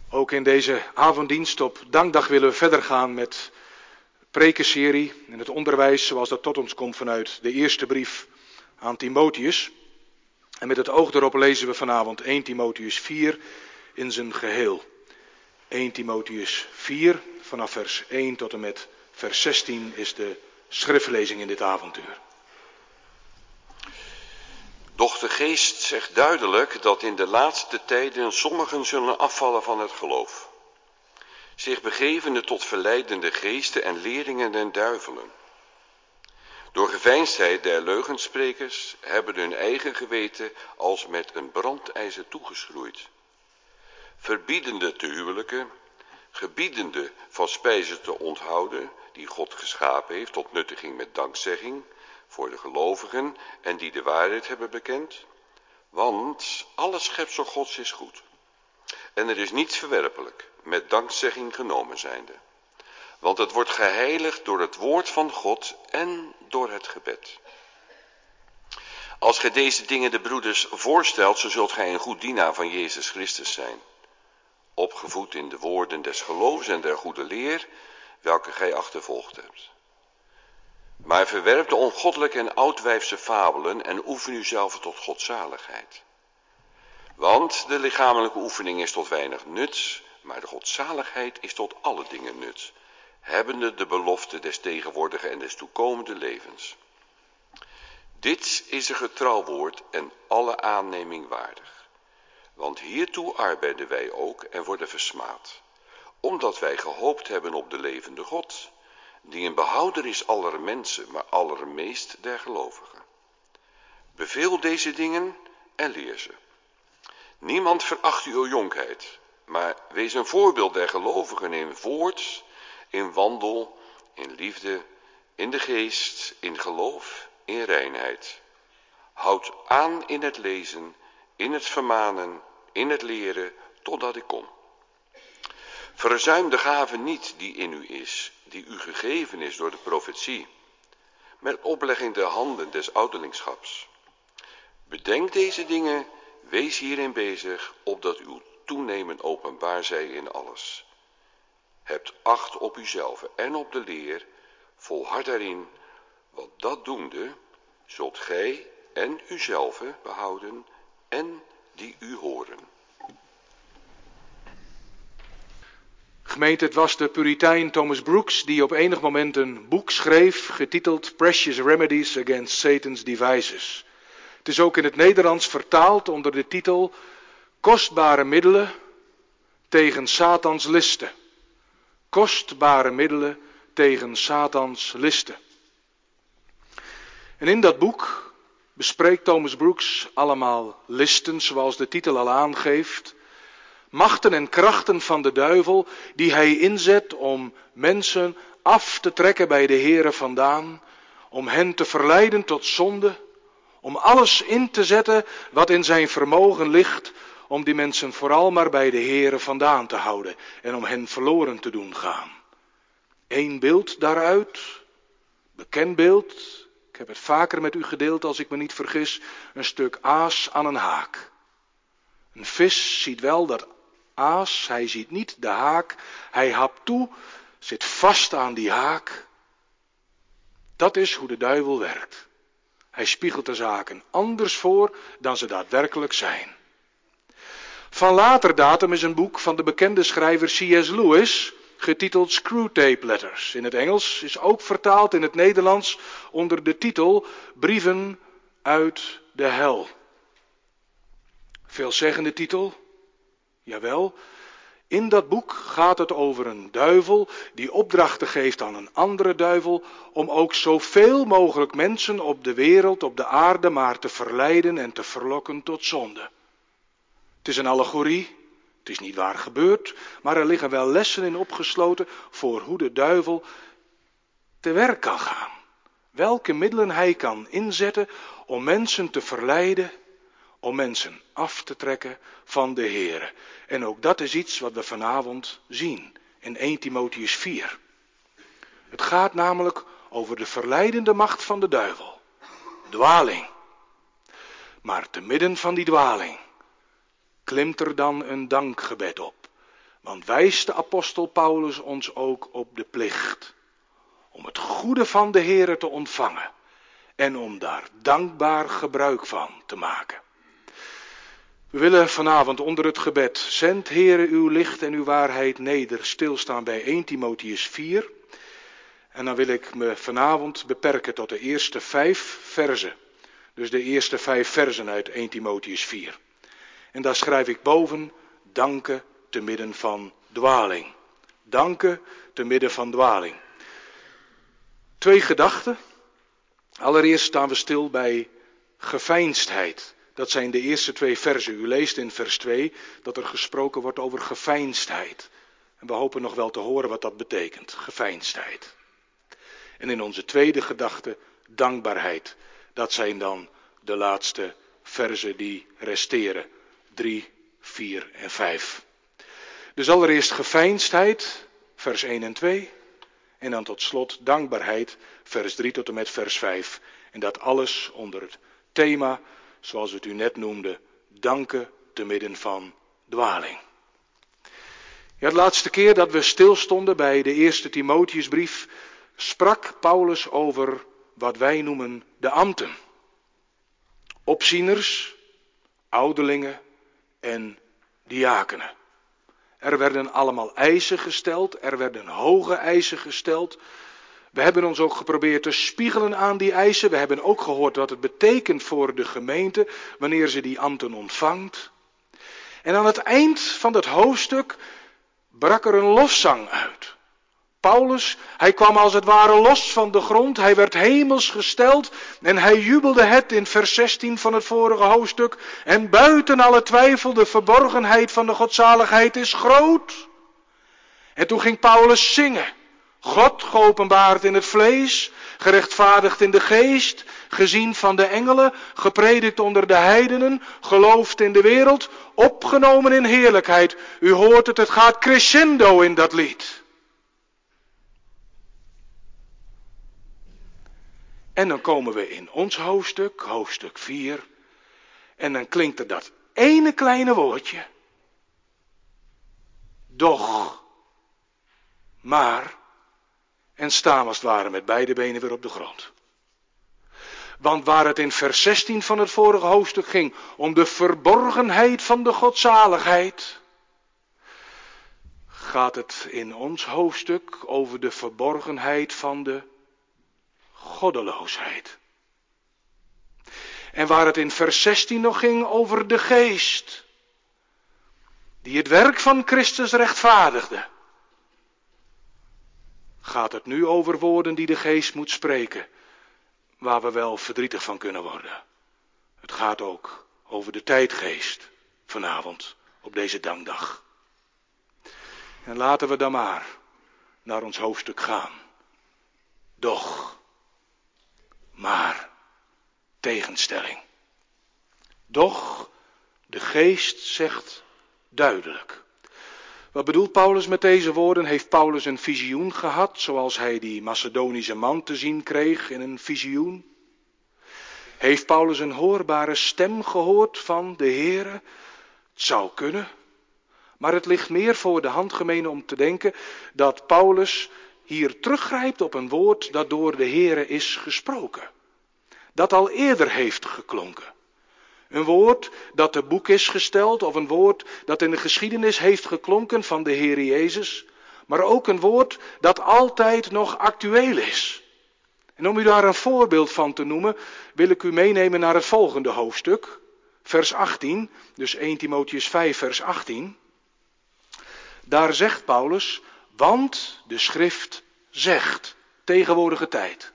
Ook in deze avonddienst op Dankdag willen we verder gaan met de prekenserie en het onderwijs zoals dat tot ons komt vanuit de eerste brief aan Timotheus. En met het oog erop lezen we vanavond 1 Timotheus 4 in zijn geheel. 1 Timotheus 4 vanaf vers 1 tot en met vers 16 is de schriftlezing in dit avontuur. Doch de geest zegt duidelijk dat in de laatste tijden sommigen zullen afvallen van het geloof, zich begevende tot verleidende geesten en leerlingen en duivelen. Door geveinsdheid der leugensprekers hebben hun eigen geweten als met een brandijzer toegeschroeid, verbiedende te huwelijken, gebiedende van spijzen te onthouden die God geschapen heeft tot nuttiging met dankzegging voor de gelovigen en die de waarheid hebben bekend. Want alle schepsel Gods is goed en er is niets verwerpelijk, met dankzegging genomen zijnde. Want het wordt geheiligd door het woord van God en door het gebed. Als gij deze dingen de broeders voorstelt, zo zult gij een goed dienaar van Jezus Christus zijn, opgevoed in de woorden des geloofs en der goede leer, welke gij achtervolgd hebt. Maar verwerp de ongoddelijke en oudwijfse fabelen en oefen uzelf tot godzaligheid. Want de lichamelijke oefening is tot weinig nut, maar de godzaligheid is tot alle dingen nut, hebbende de belofte des tegenwoordige en des toekomende levens. Dit is een getrouw woord en alle aanneming waardig. Want hiertoe arbeiden wij ook en worden versmaad, omdat wij gehoopt hebben op de levende God, die een behouder is aller mensen, maar allermeest der gelovigen. Beveel deze dingen en leer ze. Niemand veracht uw jonkheid, maar wees een voorbeeld der gelovigen in woord, in wandel, in liefde, in de geest, in geloof, in reinheid. Houd aan in het lezen, in het vermanen, in het leren, totdat ik kom. Verzuim de gave niet die in u is, die u gegeven is door de profetie, met oplegging der handen des ouderlingschaps. Bedenk deze dingen, wees hierin bezig, opdat uw toenemen openbaar zij in alles. Hebt acht op uzelf en op de leer, volhard daarin, want dat doende, zult gij en uzelf behouden en die u horen. Gemeente, het was de Puritein Thomas Brooks die op enig moment een boek schreef getiteld Precious Remedies Against Satan's Devices. Het is ook in het Nederlands vertaald onder de titel Kostbare middelen tegen Satans listen. Kostbare middelen tegen Satans listen. En in dat boek bespreekt Thomas Brooks allemaal listen, zoals de titel al aangeeft. Machten en krachten van de duivel die hij inzet om mensen af te trekken bij de Here vandaan. Om hen te verleiden tot zonde. Om alles in te zetten wat in zijn vermogen ligt. Om die mensen vooral maar bij de Here vandaan te houden. En om hen verloren te doen gaan. Eén beeld daaruit. Bekend beeld. Ik heb het vaker met u gedeeld als ik me niet vergis. Een stuk aas aan een haak. Een vis ziet wel dat aas, hij ziet niet de haak. Hij hapt toe, zit vast aan die haak. Dat is hoe de duivel werkt. Hij spiegelt de zaken anders voor dan ze daadwerkelijk zijn. Van later datum is een boek van de bekende schrijver C.S. Lewis, getiteld Screwtape Letters. In het Engels is ook vertaald in het Nederlands onder de titel Brieven uit de hel. Veelzeggende titel? Jawel. In dat boek gaat het over een duivel die opdrachten geeft aan een andere duivel om ook zoveel mogelijk mensen op de wereld, op de aarde maar te verleiden en te verlokken tot zonde. Het is een allegorie, het is niet waar gebeurd, maar er liggen wel lessen in opgesloten voor hoe de duivel te werk kan gaan. Welke middelen hij kan inzetten om mensen te verleiden, om mensen af te trekken van de Heere. En ook dat is iets wat we vanavond zien in 1 Timotheus 4. Het gaat namelijk over de verleidende macht van de duivel. Dwaling. Maar te midden van die dwaling klimt er dan een dankgebed op. Want wijst de apostel Paulus ons ook op de plicht om het goede van de Heere te ontvangen en om daar dankbaar gebruik van te maken. We willen vanavond onder het gebed, zend Heere uw licht en uw waarheid neder, stilstaan bij 1 Timotheüs 4. En dan wil ik me vanavond beperken tot de eerste 5 verzen. Dus de eerste 5 verzen uit 1 Timotheüs 4. En daar schrijf ik boven, danken te midden van dwaling. Danken te midden van dwaling. 2 gedachten. Allereerst staan we stil bij geveinsdheid. Dat zijn de eerste 2 verzen. U leest in vers 2 dat er gesproken wordt over geveinsdheid. En we hopen nog wel te horen wat dat betekent, geveinsdheid. En in onze tweede gedachte, dankbaarheid. Dat zijn dan de laatste verzen die resteren. 3, 4 en 5. Dus allereerst geveinsdheid, vers 1 en 2. En dan tot slot dankbaarheid, vers 3 tot en met vers 5. En dat alles onder het thema, zoals het u net noemde, danken te midden van dwaling. Ja, de laatste keer dat we stilstonden bij de eerste Timotheusbrief, sprak Paulus over wat wij noemen de ambten. Opzieners, ouderlingen en diakenen. Er werden allemaal eisen gesteld, er werden hoge eisen gesteld. We hebben ons ook geprobeerd te spiegelen aan die eisen. We hebben ook gehoord wat het betekent voor de gemeente wanneer ze die ambten ontvangt. En aan het eind van dat hoofdstuk brak er een lofzang uit. Paulus, hij kwam als het ware los van de grond, hij werd hemels gesteld en hij jubelde het in vers 16 van het vorige hoofdstuk. En buiten alle twijfel, de verborgenheid van de godzaligheid is groot. En toen ging Paulus zingen. God geopenbaard in het vlees, gerechtvaardigd in de geest, gezien van de engelen, gepredikt onder de heidenen, geloofd in de wereld, opgenomen in heerlijkheid. U hoort het gaat crescendo in dat lied. En dan komen we in ons hoofdstuk, hoofdstuk 4, en dan klinkt er dat ene kleine woordje. Doch, maar, en staan als het ware met beide benen weer op de grond. Want waar het in vers 16 van het vorige hoofdstuk ging om de verborgenheid van de godzaligheid, gaat het in ons hoofdstuk over de verborgenheid van de goddeloosheid. En waar het in vers 16 nog ging over de geest, die het werk van Christus rechtvaardigde, gaat het nu over woorden die de geest moet spreken, waar we wel verdrietig van kunnen worden. Het gaat ook over de tijdgeest vanavond op deze dankdag. En laten we dan maar naar ons hoofdstuk gaan. Doch, maar, tegenstelling. Doch, de geest zegt duidelijk. Wat bedoelt Paulus met deze woorden? Heeft Paulus een visioen gehad, zoals hij die Macedonische man te zien kreeg in een visioen? Heeft Paulus een hoorbare stem gehoord van de Heere? Het zou kunnen. Maar het ligt meer voor de hand gemeen om te denken dat Paulus hier teruggrijpt op een woord dat door de Heere is gesproken. Dat al eerder heeft geklonken. Een woord dat te boek is gesteld of een woord dat in de geschiedenis heeft geklonken van de Heer Jezus. Maar ook een woord dat altijd nog actueel is. En om u daar een voorbeeld van te noemen, wil ik u meenemen naar het volgende hoofdstuk. Vers 18, dus 1 Timotheüs 5 vers 18. Daar zegt Paulus, want de schrift zegt, tegenwoordige tijd.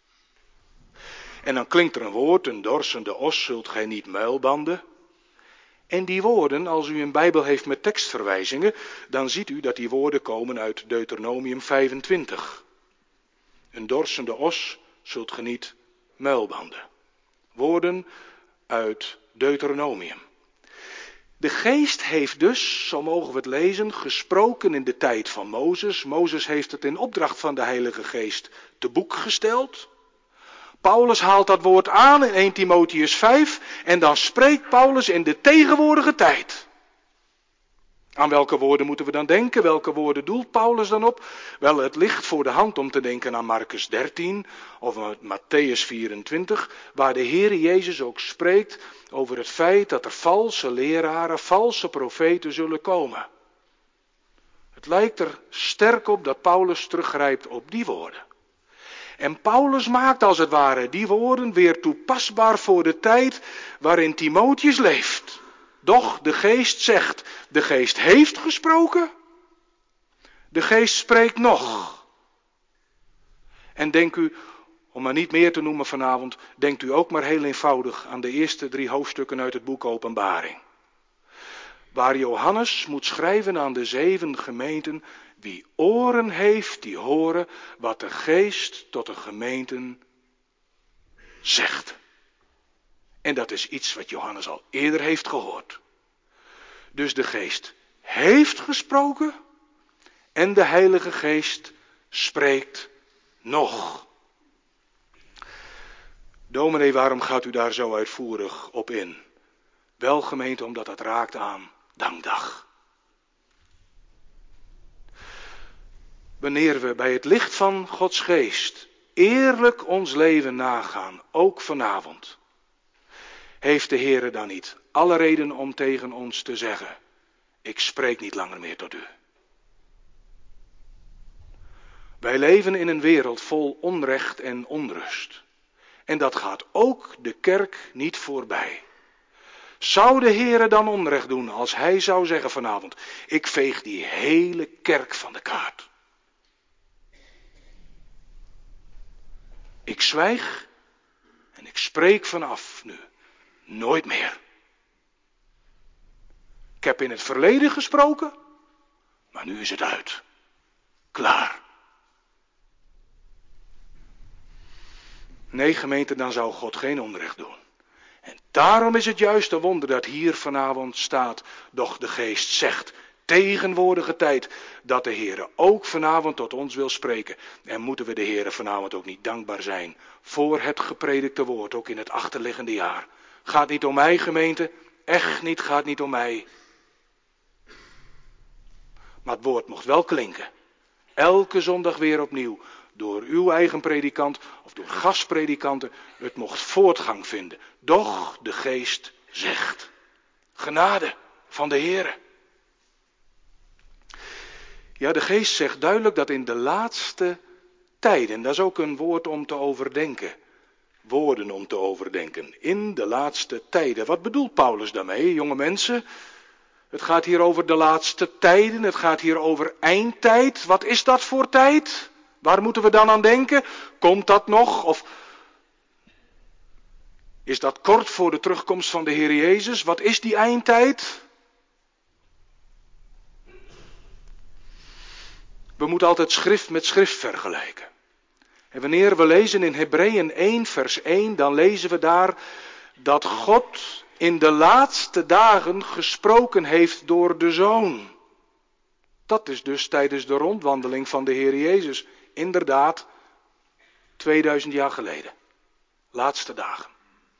En dan klinkt er een woord, een dorsende os zult gij niet muilbanden. En die woorden, als u een Bijbel heeft met tekstverwijzingen, dan ziet u dat die woorden komen uit Deuteronomium 25. Een dorsende os zult gij niet muilbanden. Woorden uit Deuteronomium. De geest heeft dus, zo mogen we het lezen, gesproken in de tijd van Mozes. Mozes heeft het in opdracht van de Heilige Geest te boek gesteld. Paulus haalt dat woord aan in 1 Timotheüs 5 en dan spreekt Paulus in de tegenwoordige tijd. Aan welke woorden moeten we dan denken? Welke woorden doelt Paulus dan op? Wel, het ligt voor de hand om te denken aan Marcus 13 of aan Matthäus 24, waar de Heer Jezus ook spreekt over het feit dat er valse leraren, valse profeten zullen komen. Het lijkt er sterk op dat Paulus teruggrijpt op die woorden. En Paulus maakt als het ware die woorden weer toepasbaar voor de tijd waarin Timotheus leeft. Doch de Geest zegt, de Geest heeft gesproken, de Geest spreekt nog. En denk u, om maar niet meer te noemen vanavond, denkt u ook maar heel eenvoudig aan de eerste 3 hoofdstukken uit het boek Openbaring. Waar Johannes moet schrijven aan de 7 gemeenten, wie oren heeft, die horen wat de Geest tot de gemeenten zegt. En dat is iets wat Johannes al eerder heeft gehoord. Dus de Geest heeft gesproken en de Heilige Geest spreekt nog. Dominee, waarom gaat u daar zo uitvoerig op in? Wel, gemeente, omdat het raakt aan dankdag. Wanneer we bij het licht van Gods Geest eerlijk ons leven nagaan, ook vanavond, heeft de Heere dan niet alle reden om tegen ons te zeggen, ik spreek niet langer meer tot u. Wij leven in een wereld vol onrecht en onrust. En dat gaat ook de kerk niet voorbij. Zou de Heere dan onrecht doen als hij zou zeggen vanavond, ik veeg die hele kerk van de kaart. Ik zwijg en ik spreek vanaf nu nooit meer. Ik heb in het verleden gesproken, maar nu is het uit. Klaar. Nee, gemeente, dan zou God geen onrecht doen. En daarom is het juist een wonder dat hier vanavond staat, doch de Geest zegt, tegenwoordige tijd, dat de Heere ook vanavond tot ons wil spreken. En moeten we de Heere vanavond ook niet dankbaar zijn voor het gepredikte woord, ook in het achterliggende jaar. Gaat niet om mij, gemeente, echt niet, gaat niet om mij. Maar het woord mocht wel klinken. Elke zondag weer opnieuw. Door uw eigen predikant of door gastpredikanten. Het mocht voortgang vinden. Doch de Geest zegt. Genade van de Heere. Ja, de Geest zegt duidelijk dat in de laatste tijden. Dat is ook een woord om te overdenken. Woorden om te overdenken. In de laatste tijden. Wat bedoelt Paulus daarmee, jonge mensen? Het gaat hier over de laatste tijden. Het gaat hier over eindtijd. Wat is dat voor tijd? Waar moeten we dan aan denken? Komt dat nog? Of is dat kort voor de terugkomst van de Heer Jezus? Wat is die eindtijd? We moeten altijd schrift met schrift vergelijken. En wanneer we lezen in Hebreeën 1 vers 1, dan lezen we daar dat God in de laatste dagen gesproken heeft door de Zoon. Dat is dus tijdens de rondwandeling van de Heer Jezus. Inderdaad, 2000 jaar geleden. Laatste dagen.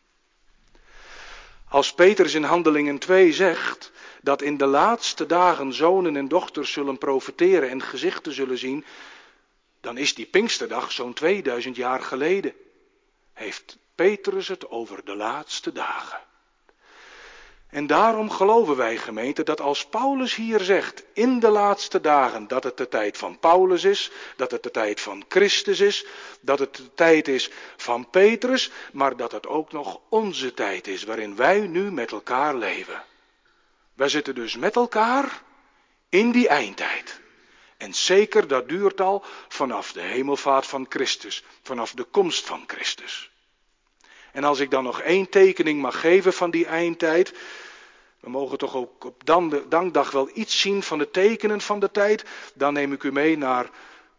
Als Petrus in Handelingen 2 zegt dat in de laatste dagen zonen en dochters zullen profeteren en gezichten zullen zien, dan is die Pinksterdag zo'n 2000 jaar geleden. Heeft Petrus het over de laatste dagen. En daarom geloven wij, gemeente, dat als Paulus hier zegt, in de laatste dagen, dat het de tijd van Paulus is, dat het de tijd van Christus is, dat het de tijd is van Petrus, maar dat het ook nog onze tijd is, waarin wij nu met elkaar leven. Wij zitten dus met elkaar in die eindtijd. En zeker, dat duurt al vanaf de hemelvaart van Christus, vanaf de komst van Christus. En als ik dan nog 1 tekening mag geven van die eindtijd, we mogen toch ook op dankdag wel iets zien van de tekenen van de tijd, dan neem ik u mee naar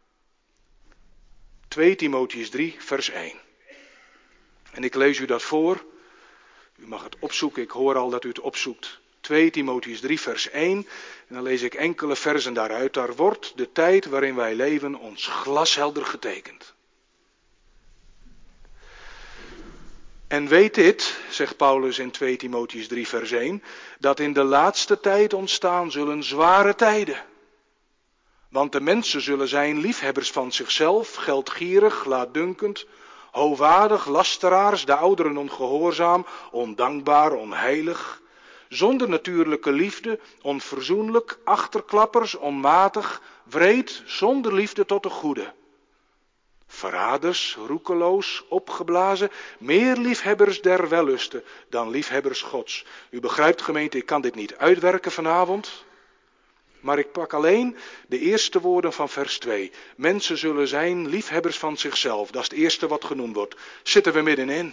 2 Timotheus 3 vers 1. En ik lees u dat voor. U mag het opzoeken, ik hoor al dat u het opzoekt. 2 Timotheus 3 vers 1. En dan lees ik enkele versen daaruit. Daar wordt de tijd waarin wij leven ons glashelder getekend. En weet dit, zegt Paulus in 2 Timotheüs 3 vers 1, dat in de laatste tijd ontstaan zullen zware tijden. Want de mensen zullen zijn liefhebbers van zichzelf, geldgierig, laatdunkend, hoogwaardig, lasteraars, de ouderen ongehoorzaam, ondankbaar, onheilig, zonder natuurlijke liefde, onverzoenlijk, achterklappers, onmatig, wreed, zonder liefde tot de goede. Verraders, roekeloos, opgeblazen, meer liefhebbers der wellusten dan liefhebbers Gods. U begrijpt, gemeente, ik kan dit niet uitwerken vanavond. Maar ik pak alleen de eerste woorden van vers 2. Mensen zullen zijn liefhebbers van zichzelf. Dat is het eerste wat genoemd wordt. Zitten we middenin.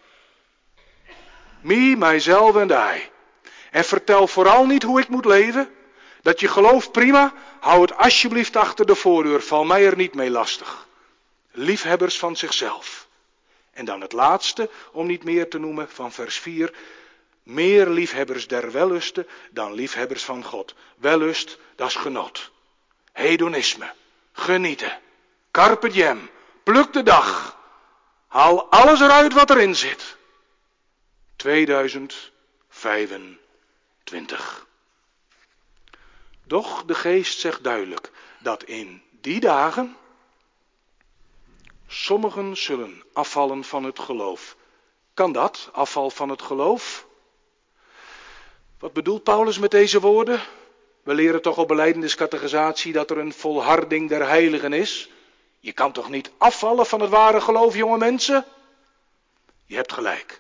Me, myself and I. En vertel vooral niet hoe ik moet leven. Dat je gelooft, prima. Hou het alsjeblieft achter de voordeur. Val mij er niet mee lastig. Liefhebbers van zichzelf. En dan het laatste, om niet meer te noemen, van vers 4. Meer liefhebbers der wellusten dan liefhebbers van God. Wellust, dat is genot. Hedonisme. Genieten. Carpe diem. Pluk de dag. Haal alles eruit wat erin zit. 2025. Doch de geest zegt duidelijk dat in die dagen sommigen zullen afvallen van het geloof. Kan dat, afval van het geloof? Wat bedoelt Paulus met deze woorden? We leren toch op belijdeniscatechisatie dat er een volharding der heiligen is. Je kan toch niet afvallen van het ware geloof, jonge mensen? Je hebt gelijk.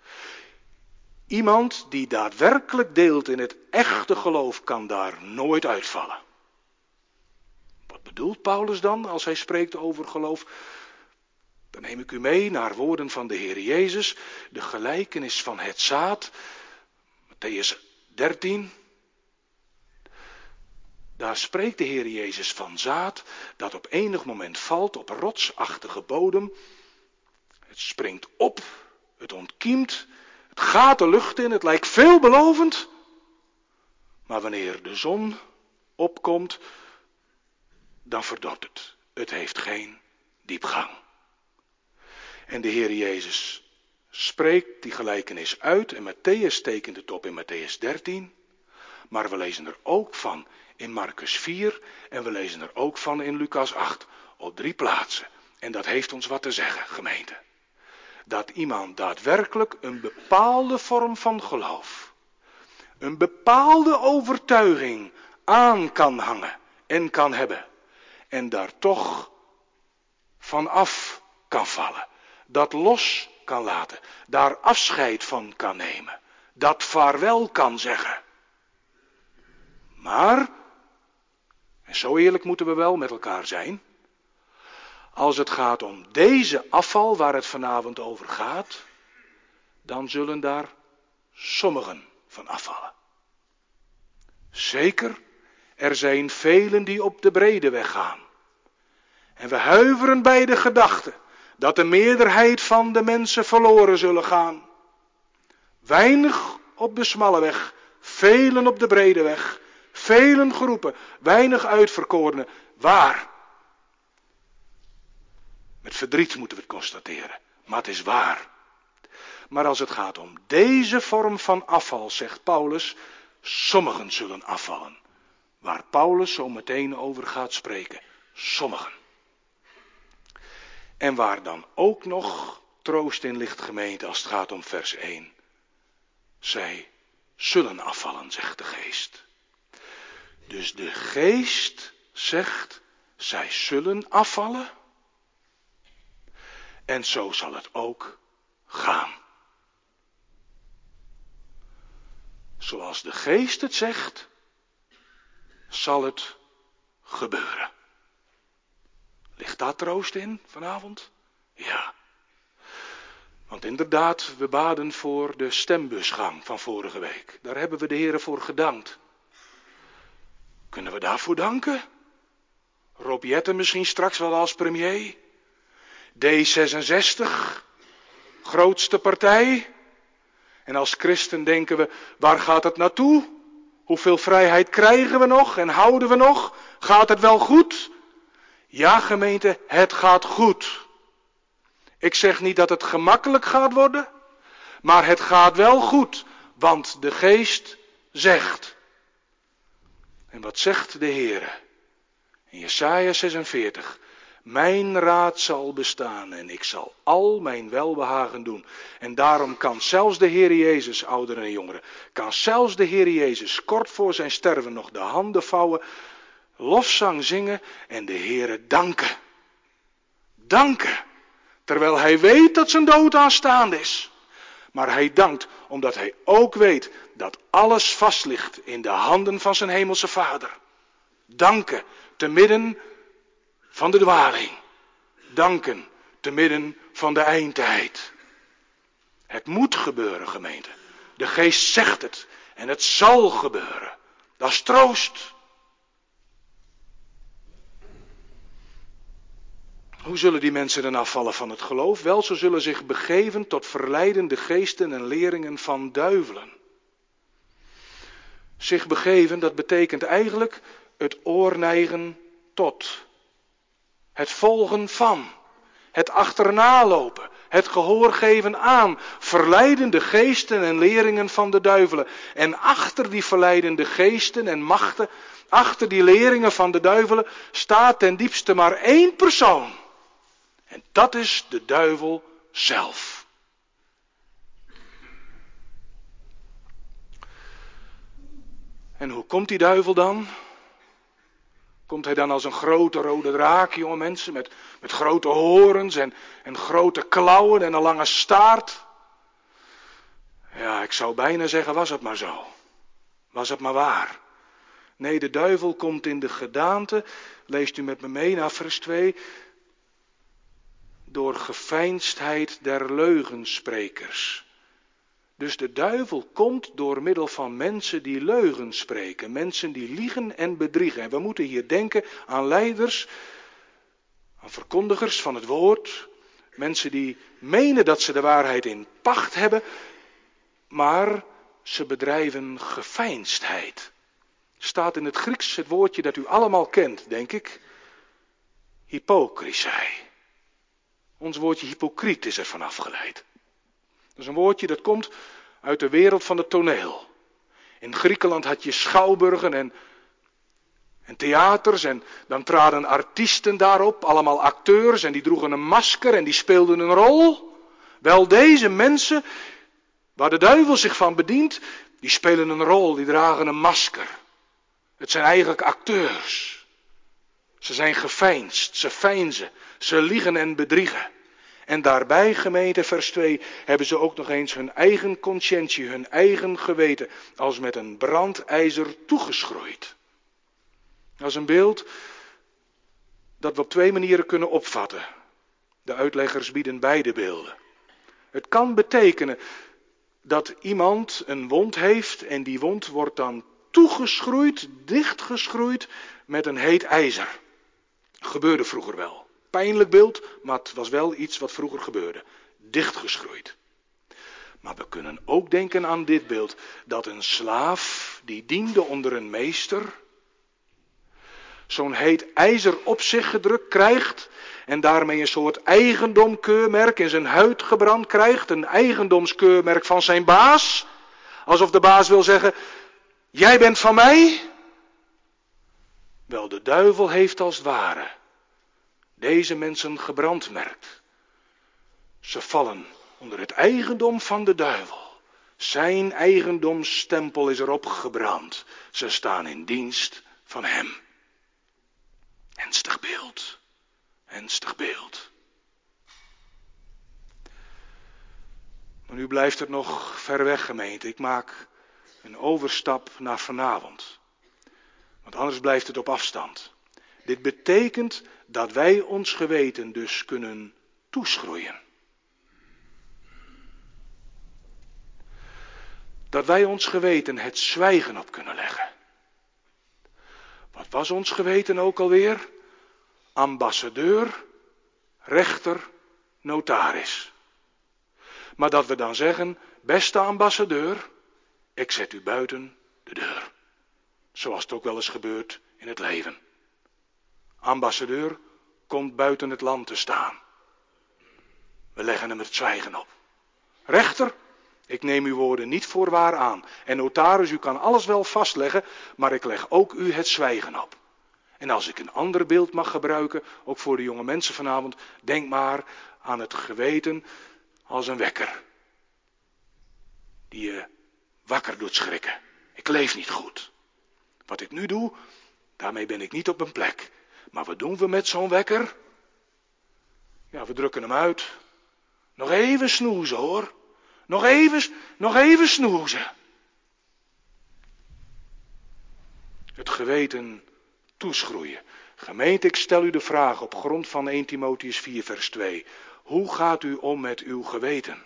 Iemand die daadwerkelijk deelt in het echte geloof kan daar nooit uitvallen. Wat bedoelt Paulus dan als hij spreekt over geloof? Dan neem ik u mee naar woorden van de Heer Jezus, de gelijkenis van het zaad, Mattheüs 13. Daar spreekt de Heer Jezus van zaad dat op enig moment valt op rotsachtige bodem. Het springt op, het ontkiemt, het gaat de lucht in, het lijkt veelbelovend. Maar wanneer de zon opkomt, dan verdort het. Het heeft geen diepgang. En de Heer Jezus spreekt die gelijkenis uit en Mattheüs tekent het op in Mattheüs 13. Maar we lezen er ook van in Marcus 4 en we lezen er ook van in Lucas 8. Op 3 plaatsen. En dat heeft ons wat te zeggen, gemeente. Dat iemand daadwerkelijk een bepaalde vorm van geloof, een bepaalde overtuiging aan kan hangen en kan hebben. En daar toch van af kan vallen. Dat los kan laten. Daar afscheid van kan nemen. Dat vaarwel kan zeggen. Maar, en zo eerlijk moeten we wel met elkaar zijn. Als het gaat om deze afval waar het vanavond over gaat, dan zullen daar sommigen van afvallen. Zeker, er zijn velen die op de brede weg gaan. En we huiveren bij de gedachte dat de meerderheid van de mensen verloren zullen gaan. Weinig op de smalle weg, velen op de brede weg, velen geroepen, weinig uitverkorenen. Waar? Met verdriet moeten we het constateren, maar het is waar. Maar als het gaat om deze vorm van afval, zegt Paulus, sommigen zullen afvallen. Waar Paulus zo meteen over gaat spreken. Sommigen. En waar dan ook nog troost in ligt, gemeente, als het gaat om vers 1. Zij zullen afvallen, zegt de geest. Dus de geest zegt, zij zullen afvallen. En zo zal het ook gaan. Zoals de geest het zegt, zal het gebeuren. Ligt daar troost in vanavond? Ja. Want inderdaad, we baden voor de stembusgang van vorige week. Daar hebben we de Heere voor gedankt. Kunnen we daarvoor danken? Rob Jetten misschien straks wel als premier? D66, grootste partij. En als christen denken we, waar gaat het naartoe? Hoeveel vrijheid krijgen we nog en houden we nog? Gaat het wel goed? Ja, gemeente, het gaat goed. Ik zeg niet dat het gemakkelijk gaat worden. Maar het gaat wel goed, want de Geest zegt. En wat zegt de Heere? In Jesaja 46. Mijn raad zal bestaan en ik zal al mijn welbehagen doen. En daarom kan zelfs de Heer Jezus, ouderen en jongeren, kan zelfs de Heer Jezus kort voor zijn sterven nog de handen vouwen, lofzang zingen en de Heere danken. Danken, terwijl hij weet dat zijn dood aanstaande is. Maar hij dankt omdat hij ook weet dat alles vast ligt in de handen van zijn hemelse Vader. Danken te midden van de dwaling. Danken te midden van de eindtijd. Het moet gebeuren, gemeente. De Geest zegt het en het zal gebeuren. Dat is troost. Hoe zullen die mensen dan afvallen van het geloof? Wel, ze zullen zich begeven tot verleidende geesten en leringen van duivelen. Zich begeven, dat betekent eigenlijk het oor neigen tot. Het volgen van. Het achterna lopen. Het gehoor geven aan. Verleidende geesten en leringen van de duivelen. En achter die verleidende geesten en machten, achter die leringen van de duivelen, staat ten diepste maar één persoon. En dat is de duivel zelf. En hoe komt die duivel dan? Komt hij dan als een grote rode draak, jonge mensen, met grote horens en grote klauwen en een lange staart? Ja, ik zou bijna zeggen, was het maar zo. Was het maar waar. Nee, de duivel komt in de gedaante, leest u met me mee naar vers 2, door geveinsdheid der leugensprekers. Dus de duivel komt door middel van mensen die leugen spreken. Mensen die liegen en bedriegen. En we moeten hier denken aan leiders, aan verkondigers van het woord. Mensen die menen dat ze de waarheid in pacht hebben. Maar ze bedrijven geveinsdheid. Staat in het Grieks het woordje dat u allemaal kent, denk ik. Hypokrisei. Ons woordje hypocriet is ervan afgeleid. Dat is een woordje dat komt uit de wereld van het toneel. In Griekenland had je schouwburgen en theaters en dan traden artiesten daarop, allemaal acteurs en die droegen een masker en die speelden een rol. Wel, deze mensen, waar de duivel zich van bedient, die spelen een rol, die dragen een masker. Het zijn eigenlijk acteurs. Ze zijn geveinsd, ze veinzen, ze liegen en bedriegen. En daarbij, gemeente, vers 2, hebben ze ook nog eens hun eigen conscientie, hun eigen geweten, als met een brandijzer toegeschroeid. Dat is een beeld dat we op twee manieren kunnen opvatten. De uitleggers bieden beide beelden. Het kan betekenen dat iemand een wond heeft en die wond wordt dan toegeschroeid, dichtgeschroeid met een heet ijzer. Gebeurde vroeger wel. Pijnlijk beeld, maar het was wel iets wat vroeger gebeurde. Dichtgeschroeid. Maar we kunnen ook denken aan dit beeld. Dat een slaaf die diende onder een meester zo'n heet ijzer op zich gedrukt krijgt en daarmee een soort eigendomkeurmerk in zijn huid gebrand krijgt. Een eigendomskeurmerk van zijn baas. Alsof de baas wil zeggen, jij bent van mij. Wel, de duivel heeft als het ware deze mensen gebrandmerkt. Ze vallen onder het eigendom van de duivel. Zijn eigendomsstempel is erop gebrand. Ze staan in dienst van hem. Ernstig beeld. Ernstig beeld. Maar nu blijft het nog ver weg, gemeente. Ik maak een overstap naar vanavond. Want anders blijft het op afstand. Dit betekent dat wij ons geweten dus kunnen toeschroeien. Dat wij ons geweten het zwijgen op kunnen leggen. Wat was ons geweten ook alweer? Ambassadeur, rechter, notaris. Maar dat we dan zeggen, beste ambassadeur, ik zet u buiten de deur. Zoals het ook wel eens gebeurt in het leven. Ambassadeur komt buiten het land te staan. We leggen hem het zwijgen op. Rechter, Ik neem uw woorden niet voor waar aan. En notaris, u kan alles wel vastleggen, maar ik leg ook u het zwijgen op. En als ik een ander beeld mag gebruiken, ook voor de jonge mensen vanavond, denk maar aan het geweten als een wekker. Die je wakker doet schrikken. Ik leef niet goed. Wat ik nu doe, daarmee ben ik niet op mijn plek. Maar wat doen we met zo'n wekker? Ja, we drukken hem uit. Nog even snoezen hoor. Nog even snoezen. Het geweten toeschroeien. Gemeente, ik stel u de vraag op grond van 1 Timotheüs 4 vers 2. Hoe gaat u om met uw geweten?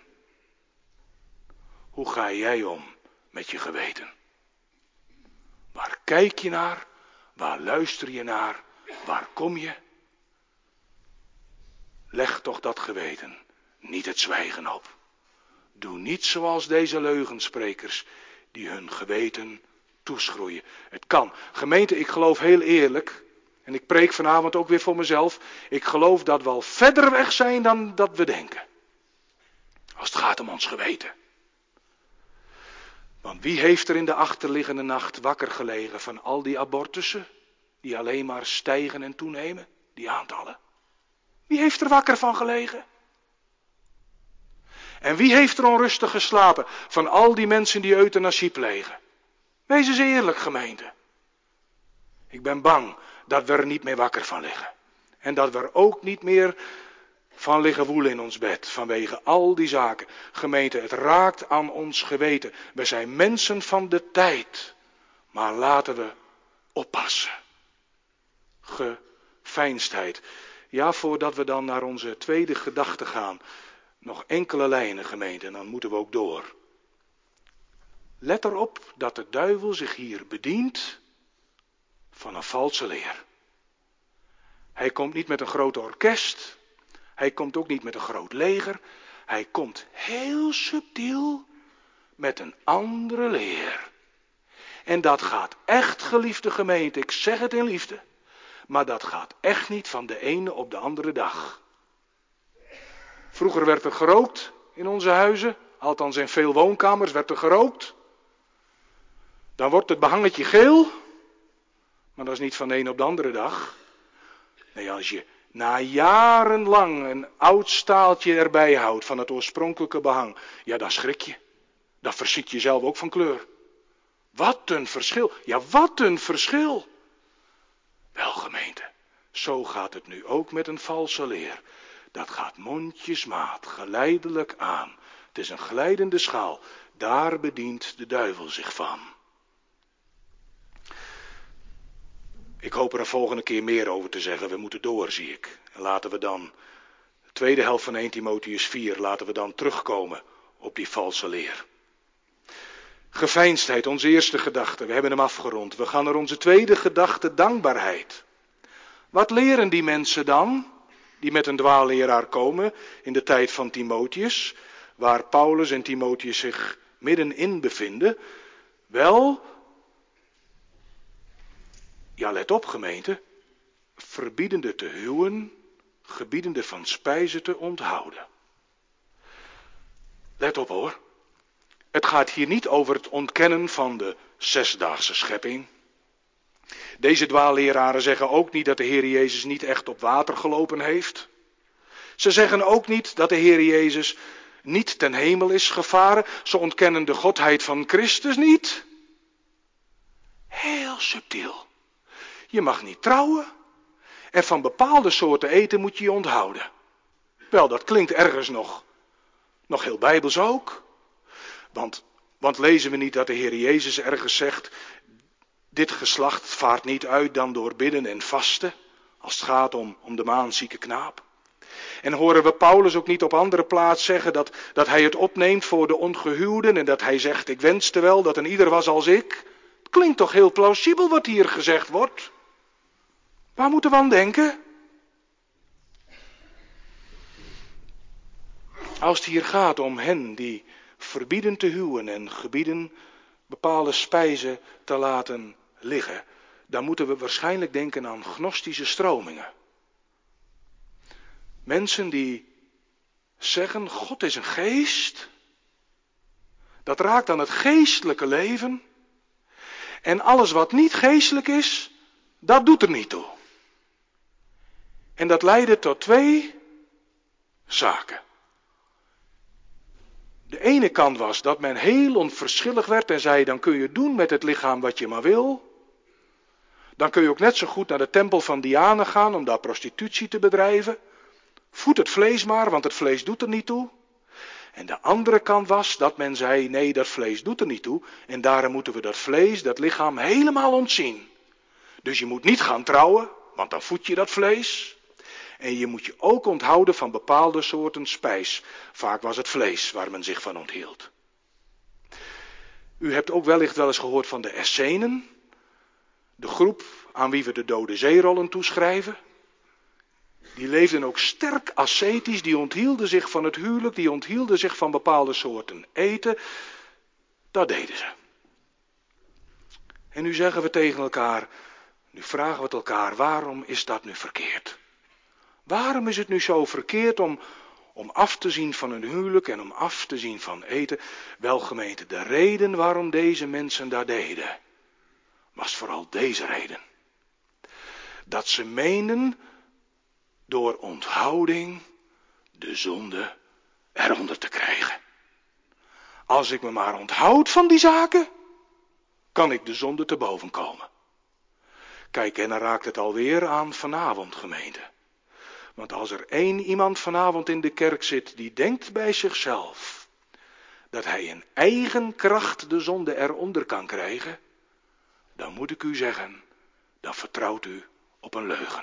Hoe ga jij om met je geweten? Waar kijk je naar? Waar luister je naar? Waar kom je? Leg toch dat geweten, niet het zwijgen op. Doe niet zoals deze leugensprekers die hun geweten toeschroeien. Het kan. Gemeente, ik geloof heel eerlijk, en ik preek vanavond ook weer voor mezelf, ik geloof dat we al verder weg zijn dan dat we denken. Als het gaat om ons geweten. Want wie heeft er in de achterliggende nacht wakker gelegen van al die abortussen, die alleen maar stijgen en toenemen, die aantallen? Wie heeft er wakker van gelegen? En wie heeft er onrustig geslapen van al die mensen die euthanasie plegen? Wees eens eerlijk, gemeente. Ik ben bang dat we er niet meer wakker van liggen. En dat we er ook niet meer van liggen woelen in ons bed. Vanwege al die zaken. Gemeente, het raakt aan ons geweten. We zijn mensen van de tijd. Maar laten we oppassen. Geveinsdheid. Ja, voordat we dan naar onze tweede gedachte gaan. Nog enkele lijnen, gemeente, en dan moeten we ook door. Let erop dat de duivel zich hier bedient van een valse leer. Hij komt niet met een groot orkest. Hij komt ook niet met een groot leger. Hij komt heel subtiel met een andere leer. En dat gaat echt, geliefde gemeente, ik zeg het in liefde. Maar dat gaat echt niet van de ene op de andere dag. Vroeger werd er gerookt in onze huizen. Althans in veel woonkamers werd er gerookt. Dan wordt het behangetje geel. Maar dat is niet van de een op de andere dag. Nee, als je na jarenlang een oud staaltje erbij houdt van het oorspronkelijke behang. Ja, dan schrik je. Dan verziet je zelf ook van kleur. Wat een verschil. Ja, wat een verschil. Wel, gemeente, zo gaat het nu ook met een valse leer. Dat gaat mondjesmaat, geleidelijk aan. Het is een glijdende schaal. Daar bedient de duivel zich van. Ik hoop er een volgende keer meer over te zeggen. We moeten door, zie ik. En laten we dan, de tweede helft van 1 Timotheüs 4, laten we dan terugkomen op die valse leer. Geveinsdheid, onze eerste gedachte. We hebben hem afgerond. We gaan naar onze tweede gedachte, dankbaarheid. Wat leren die mensen dan, die met een dwaalleraar komen in de tijd van Timotheus, waar Paulus en Timotheus zich middenin bevinden? Wel, ja, let op gemeente, verbiedende te huwen, gebiedende van spijzen te onthouden. Let op hoor. Het gaat hier niet over het ontkennen van de zesdaagse schepping. Deze dwaalleraren zeggen ook niet dat de Heer Jezus niet echt op water gelopen heeft. Ze zeggen ook niet dat de Heer Jezus niet ten hemel is gevaren. Ze ontkennen de godheid van Christus niet. Heel subtiel. Je mag niet trouwen. En van bepaalde soorten eten moet je je onthouden. Wel, dat klinkt ergens nog heel bijbels ook. Want lezen we niet dat de Heer Jezus ergens zegt, dit geslacht vaart niet uit dan door bidden en vasten, als het gaat om de maanzieke knaap. En horen we Paulus ook niet op andere plaats zeggen dat hij het opneemt voor de ongehuwden en dat hij zegt, ik wenste wel dat een ieder was als ik. Het klinkt toch heel plausibel wat hier gezegd wordt? Waar moeten we aan denken? Als het hier gaat om hen die verbieden te huwen en gebieden bepaalde spijzen te laten liggen, dan moeten we waarschijnlijk denken aan gnostische stromingen. Mensen die zeggen, God is een geest Dat raakt aan het geestelijke leven. En alles wat niet geestelijk is, dat doet er niet toe. En dat leidde tot twee zaken. De ene kant was dat men heel onverschillig werd en zei, dan kun je doen met het lichaam wat je maar wil. Dan kun je ook net zo goed naar de tempel van Diana gaan om daar prostitutie te bedrijven. Voed het vlees maar, want het vlees doet er niet toe. En de andere kant was dat men zei, nee, dat vlees doet er niet toe. En daarom moeten we dat vlees, dat lichaam helemaal ontzien. Dus je moet niet gaan trouwen, want dan voed je dat vlees. En je moet je ook onthouden van bepaalde soorten spijs. Vaak was het vlees waar men zich van onthield. U hebt ook wellicht wel eens gehoord van de Essenen. De groep aan wie we de Dode Zeerollen toeschrijven. Die leefden ook sterk ascetisch, die onthielden zich van het huwelijk, die onthielden zich van bepaalde soorten eten. Dat deden ze. En nu zeggen we tegen elkaar, nu vragen we het elkaar, waarom is dat nu verkeerd? Waarom is het nu zo verkeerd om af te zien van een huwelijk en om af te zien van eten? Wel gemeente, de reden waarom deze mensen dat deden, was vooral deze reden. Dat ze meenden door onthouding de zonde eronder te krijgen. Als ik me maar onthoud van die zaken, kan ik de zonde te boven komen. Kijk, en dan raakt het alweer aan vanavond, gemeente. Want als er één iemand vanavond in de kerk zit die denkt bij zichzelf dat hij in eigen kracht de zonde eronder kan krijgen, dan moet ik u zeggen, dan vertrouwt u op een leugen.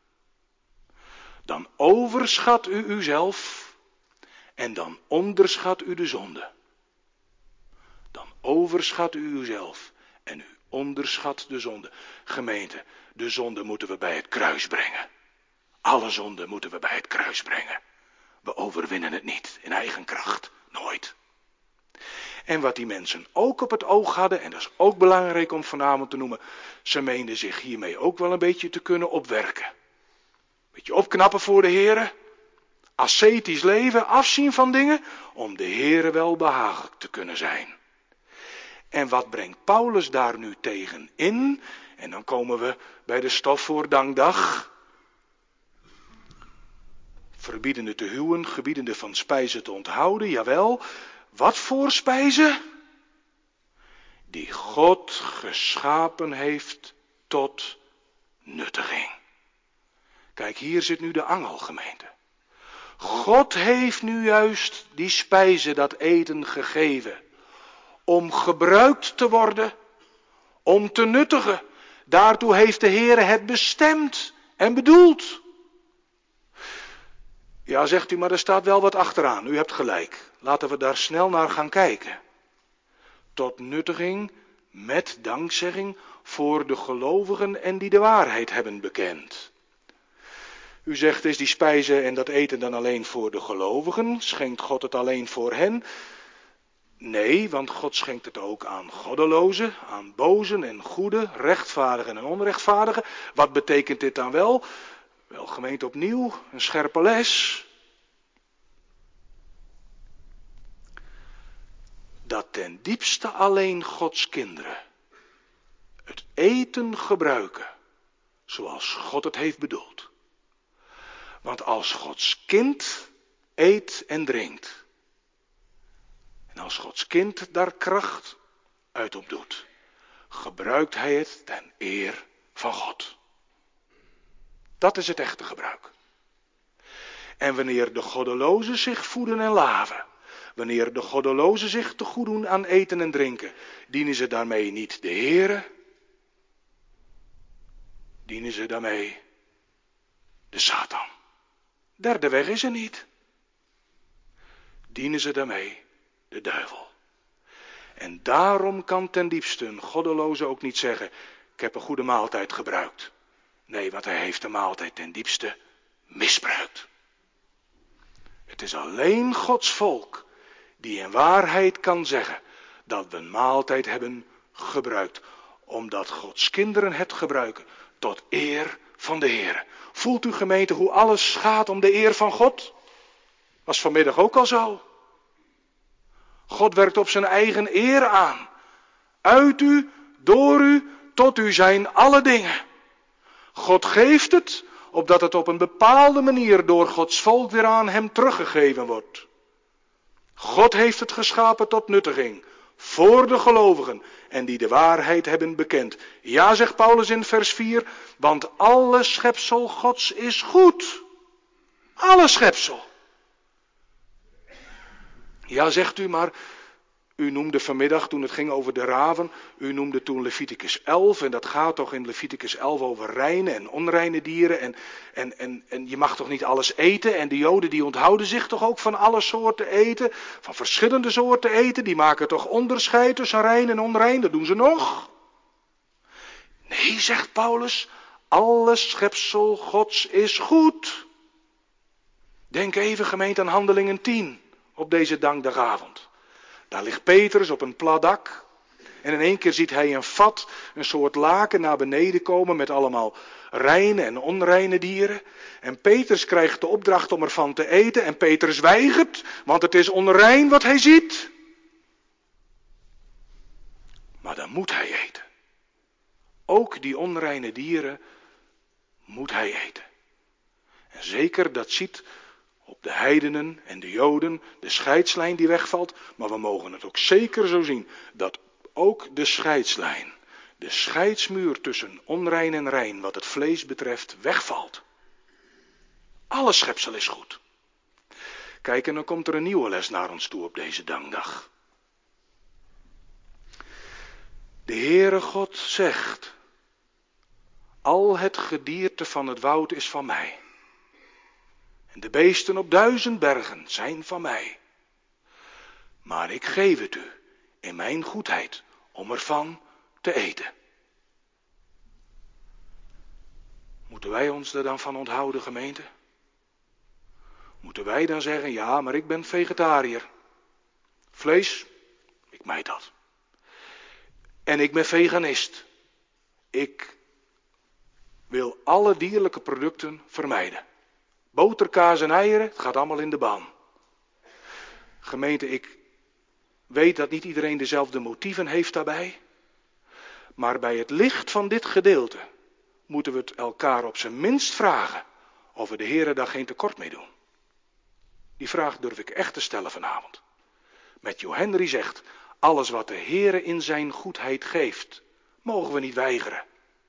Dan overschat u uzelf en dan onderschat u de zonde. Dan overschat u uzelf en u onderschat de zonde. Gemeente, de zonde moeten we bij het kruis brengen. Alle zonde moeten we bij het kruis brengen. We overwinnen het niet in eigen kracht, nooit. En wat die mensen ook op het oog hadden, en dat is ook belangrijk om vanavond te noemen, ze meenden zich hiermee ook wel een beetje te kunnen opwerken. Beetje opknappen voor de Here, ascetisch leven, afzien van dingen, om de Here wel behagelijk te kunnen zijn. En wat brengt Paulus daar nu tegen in? En dan komen we bij de stof voor dankdag. Verbiedende te huwen, gebiedende van spijzen te onthouden, jawel. Wat voor spijzen? Die God geschapen heeft tot nuttiging. Kijk, hier zit nu de angel, gemeente. God heeft nu juist die spijzen, dat eten gegeven. Om gebruikt te worden, om te nuttigen. Daartoe heeft de Heere het bestemd en bedoeld. Ja, zegt u, maar er staat wel wat achteraan. U hebt gelijk. Laten we daar snel naar gaan kijken. Tot nuttiging met dankzegging voor de gelovigen en die de waarheid hebben bekend. U zegt, is die spijzen en dat eten dan alleen voor de gelovigen? Schenkt God het alleen voor hen? Nee, want God schenkt het ook aan goddelozen, aan bozen en goede, rechtvaardigen en onrechtvaardigen. Wat betekent dit dan wel? Wel, gemeente, opnieuw, een scherpe les. Dat ten diepste alleen Gods kinderen het eten gebruiken zoals God het heeft bedoeld. Want als Gods kind eet en drinkt, en als Gods kind daar kracht uit op doet, gebruikt hij het ten eer van God. Dat is het echte gebruik. En wanneer de goddelozen zich voeden en laven, wanneer de goddelozen zich te goed doen aan eten en drinken, dienen ze daarmee niet de Heere, dienen ze daarmee de Satan. Derde weg is er niet. Dienen ze daarmee de duivel. En daarom kan ten diepste een goddeloze ook niet zeggen, ik heb een goede maaltijd gebruikt. Nee, want hij heeft de maaltijd ten diepste misbruikt. Het is alleen Gods volk die in waarheid kan zeggen dat we een maaltijd hebben gebruikt. Omdat Gods kinderen het gebruiken tot eer van de Heer. Voelt u, gemeente, hoe alles gaat om de eer van God? Was vanmiddag ook al zo. God werkt op zijn eigen eer aan. Uit u, door u, tot u zijn alle dingen. God geeft het, opdat het op een bepaalde manier door Gods volk weer aan hem teruggegeven wordt. God heeft het geschapen tot nuttiging, voor de gelovigen en die de waarheid hebben bekend. Ja, zegt Paulus in vers 4, want alle schepsel Gods is goed. Alle schepsel. Ja, zegt u, maar u noemde vanmiddag, toen het ging over de raven, u noemde toen Leviticus 11. En dat gaat toch in Leviticus 11 over reine en onreine dieren. En je mag toch niet alles eten. En de Joden die onthouden zich toch ook van alle soorten eten. Van verschillende soorten eten. Die maken toch onderscheid tussen rein en onrein. Dat doen ze nog. Nee, zegt Paulus, alle schepsel Gods is goed. Denk even, gemeente, aan Handelingen 10 op deze dankdagavond. Daar ligt Petrus op een plat dak. En in één keer ziet hij een vat, een soort laken naar beneden komen met allemaal reine en onreine dieren. En Petrus krijgt de opdracht om ervan te eten. En Petrus weigert, want het is onrein wat hij ziet. Maar dan moet hij eten. Ook die onreine dieren moet hij eten. En zeker, dat ziet op de heidenen en de Joden de scheidslijn die wegvalt. Maar we mogen het ook zeker zo zien dat ook de scheidslijn, de scheidsmuur tussen onrein en rein wat het vlees betreft, wegvalt. Alle schepsel is goed. Kijk, en dan komt er een nieuwe les naar ons toe op deze dankdag. De Heere God zegt, al het gedierte van het woud is van mij. En de beesten op 1000 bergen zijn van mij. Maar ik geef het u in mijn goedheid om ervan te eten. Moeten wij ons er dan van onthouden, gemeente? Moeten wij dan zeggen, ja, maar ik ben vegetariër. Vlees, ik mijd dat. En ik ben veganist. Ik wil alle dierlijke producten vermijden. Boter, kaas en eieren, het gaat allemaal in de ban. Gemeente, ik weet dat niet iedereen dezelfde motieven heeft daarbij. Maar bij het licht van dit gedeelte moeten we het elkaar op zijn minst vragen of we de Heere daar geen tekort mee doen. Die vraag durf ik echt te stellen vanavond. Matthew Henry zegt, alles wat de Heere in zijn goedheid geeft, mogen we niet weigeren.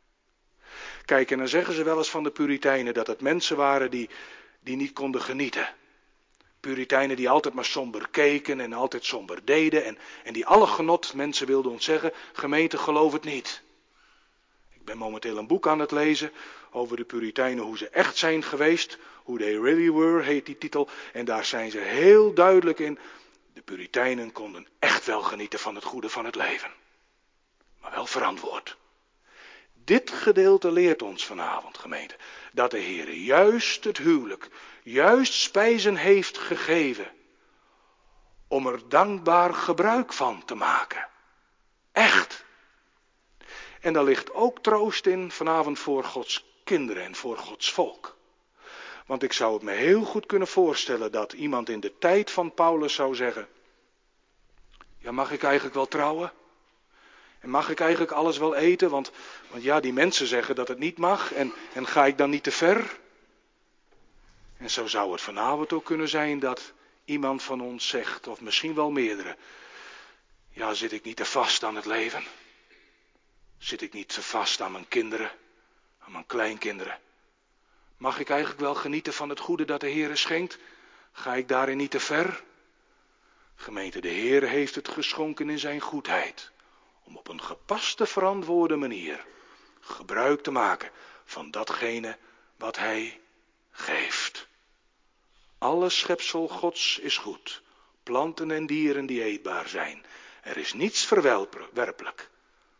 Kijk, en dan zeggen ze wel eens van de Puritijnen dat het mensen waren die niet konden genieten. Puritijnen die altijd maar somber keken en altijd somber deden en die alle genot mensen wilden ontzeggen. Gemeente, geloof het niet. Ik ben momenteel een boek aan het lezen over de Puritijnen, hoe ze echt zijn geweest. Who They Really Were heet die titel. En daar zijn ze heel duidelijk in. De Puritijnen konden echt wel genieten van het goede van het leven. Maar wel verantwoord. Dit gedeelte leert ons vanavond, gemeente, dat de Heer juist het huwelijk, juist spijzen heeft gegeven om er dankbaar gebruik van te maken. Echt. En daar ligt ook troost in vanavond voor Gods kinderen en voor Gods volk. Want ik zou het me heel goed kunnen voorstellen dat iemand in de tijd van Paulus zou zeggen, ja, mag ik eigenlijk wel trouwen? En mag ik eigenlijk alles wel eten? Want ja, die mensen zeggen dat het niet mag. En ga ik dan niet te ver? En zo zou het vanavond ook kunnen zijn dat iemand van ons zegt, of misschien wel meerdere. Ja, zit ik niet te vast aan het leven? Zit ik niet te vast aan mijn kinderen? Aan mijn kleinkinderen? Mag ik eigenlijk wel genieten van het goede dat de Heere schenkt? Ga ik daarin niet te ver? Gemeente, de Heer heeft het geschonken in zijn goedheid. Om op een gepaste, verantwoorde manier gebruik te maken van datgene wat hij geeft. Alle schepsel Gods is goed, planten en dieren die eetbaar zijn. Er is niets verwerpelijk.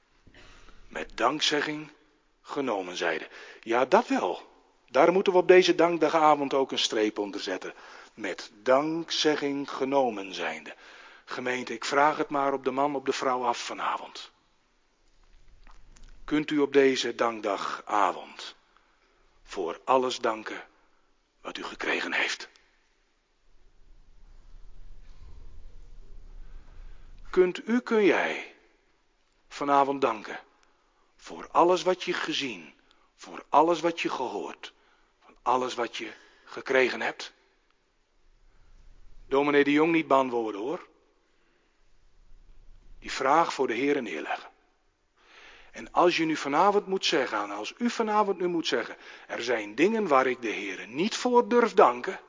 Met dankzegging genomen zijde. Ja, dat wel. Daar moeten we op deze dankdagavond ook een streep onder zetten. Met dankzegging genomen zijnde. Gemeente, ik vraag het maar op de man, op de vrouw af vanavond. Kunt u op deze dankdagavond voor alles danken wat u gekregen heeft? kun jij vanavond danken voor alles wat je gezien, voor alles wat je gehoord, voor alles wat je gekregen hebt? Dominee de Jong niet beantwoorden hoor. Die vraag voor de Heere neerleggen. En als je nu vanavond moet zeggen, en als u vanavond nu moet zeggen, er zijn dingen waar ik de Heere niet voor durf danken,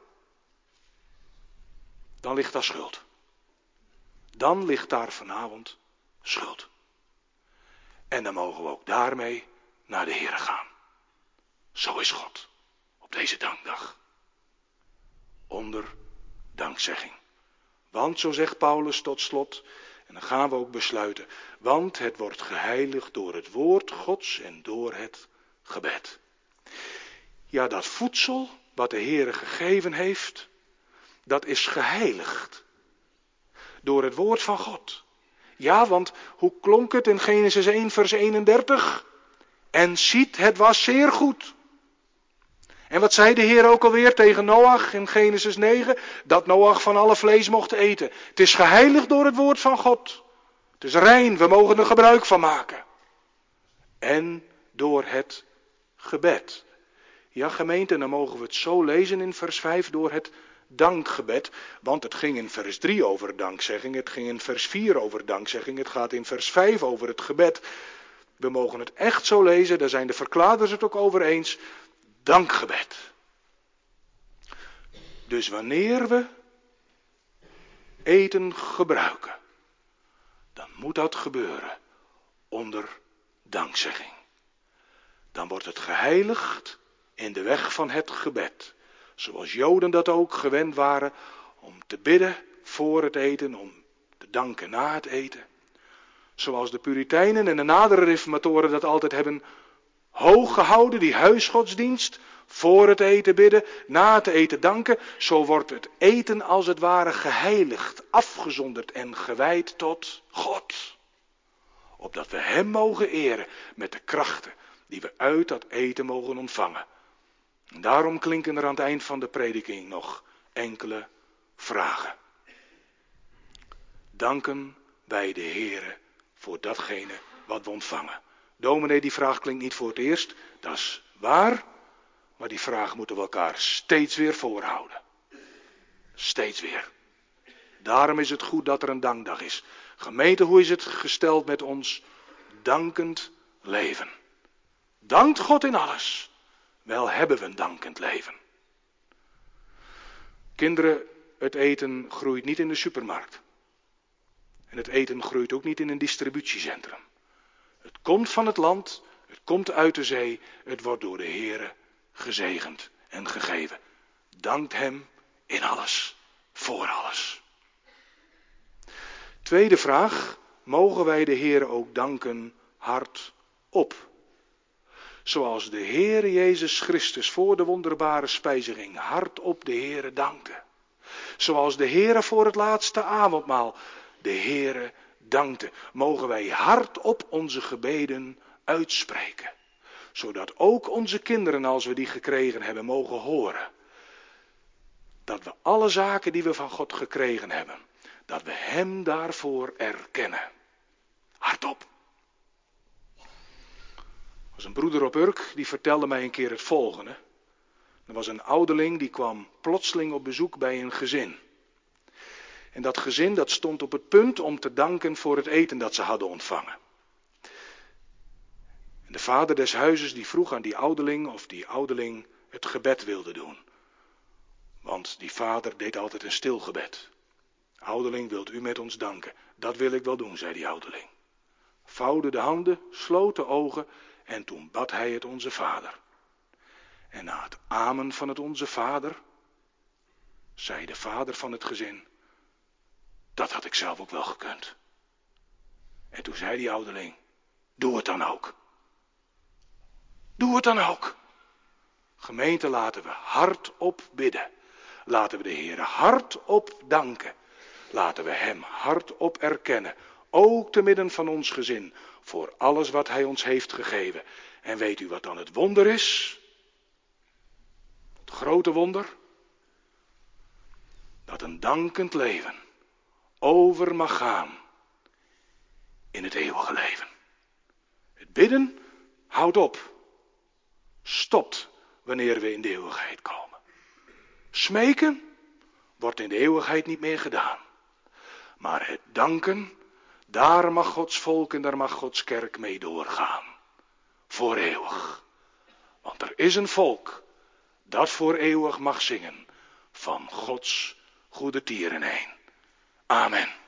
dan ligt daar schuld. Dan ligt daar vanavond schuld. En dan mogen we ook daarmee naar de Heere gaan. Zo is God op deze dankdag. Onder dankzegging. Want, zo zegt Paulus tot slot, en dan gaan we ook besluiten, want het wordt geheiligd door het woord Gods en door het gebed. Ja, dat voedsel wat de Heere gegeven heeft, dat is geheiligd door het woord van God. Ja, want hoe klonk het in Genesis 1 vers 31? En ziet, het was zeer goed. En wat zei de Heer ook alweer tegen Noach in Genesis 9? Dat Noach van alle vlees mocht eten. Het is geheiligd door het woord van God. Het is rein, we mogen er gebruik van maken. En door het gebed. Ja, gemeente, dan mogen we het zo lezen in vers 5, door het dankgebed. Want het ging in vers 3 over dankzegging, het ging in vers 4 over dankzegging, het gaat in vers 5 over het gebed. We mogen het echt zo lezen, daar zijn de verklaarders het ook over eens. Dankgebed. Dus wanneer we eten gebruiken, dan moet dat gebeuren onder dankzegging. Dan wordt het geheiligd in de weg van het gebed. Zoals Joden dat ook gewend waren om te bidden voor het eten, om te danken na het eten. Zoals de Puritijnen en de nadere reformatoren dat altijd hebben hoog gehouden, die huisgodsdienst. Voor het eten bidden, na het eten danken. Zo wordt het eten als het ware geheiligd, afgezonderd en gewijd tot God. Opdat we Hem mogen eren met de krachten die we uit dat eten mogen ontvangen. En daarom klinken er aan het eind van de prediking nog enkele vragen. Danken wij de Heere voor datgene wat we ontvangen. Dominee, die vraag klinkt niet voor het eerst, dat is waar. Maar die vraag moeten we elkaar steeds weer voorhouden. Steeds weer. Daarom is het goed dat er een dankdag is. Gemeente, hoe is het gesteld met ons dankend leven? Dankt God in alles. Wel hebben we een dankend leven. Kinderen, het eten groeit niet in de supermarkt. En het eten groeit ook niet in een distributiecentrum. Het komt van het land, het komt uit de zee, het wordt door de Heere gezegend en gegeven. Dankt Hem in alles, voor alles. Tweede vraag, mogen wij de Heere ook danken hardop? Zoals de Heere Jezus Christus voor de wonderbare spijziging hardop de Heere dankte. Zoals de Heere voor het laatste avondmaal de Heere dankte. Mogen wij hardop onze gebeden uitspreken. Zodat ook onze kinderen, als we die gekregen hebben, mogen horen. Dat we alle zaken die we van God gekregen hebben, dat we Hem daarvoor erkennen. Hardop. Er was een broeder op Urk, die vertelde mij een keer het volgende. Er was een ouderling, die kwam plotseling op bezoek bij een gezin. En dat gezin, dat stond op het punt om te danken voor het eten dat ze hadden ontvangen. En de vader des huizes die vroeg aan die ouderling of die ouderling het gebed wilde doen. Want die vader deed altijd een stil gebed. Ouderling, wilt u met ons danken? Dat wil ik wel doen, zei die ouderling. Vouwde de handen, sloot de ogen en toen bad hij het Onze Vader. En na het amen van het Onze Vader, zei de vader van het gezin, dat had ik zelf ook wel gekund. En toen zei die ouderling, doe het dan ook. Doe het dan ook. Gemeente, laten we hardop bidden. Laten we de Heer hardop danken. Laten we Hem hardop erkennen. Ook te midden van ons gezin. Voor alles wat Hij ons heeft gegeven. En weet u wat dan het wonder is? Het grote wonder? Dat een dankend leven over mag gaan in het eeuwige leven. Het bidden houdt op. Stopt wanneer we in de eeuwigheid komen. Smeken wordt in de eeuwigheid niet meer gedaan. Maar het danken, daar mag Gods volk en daar mag Gods kerk mee doorgaan. Voor eeuwig. Want er is een volk dat voor eeuwig mag zingen van Gods goede tierenheen. Amen.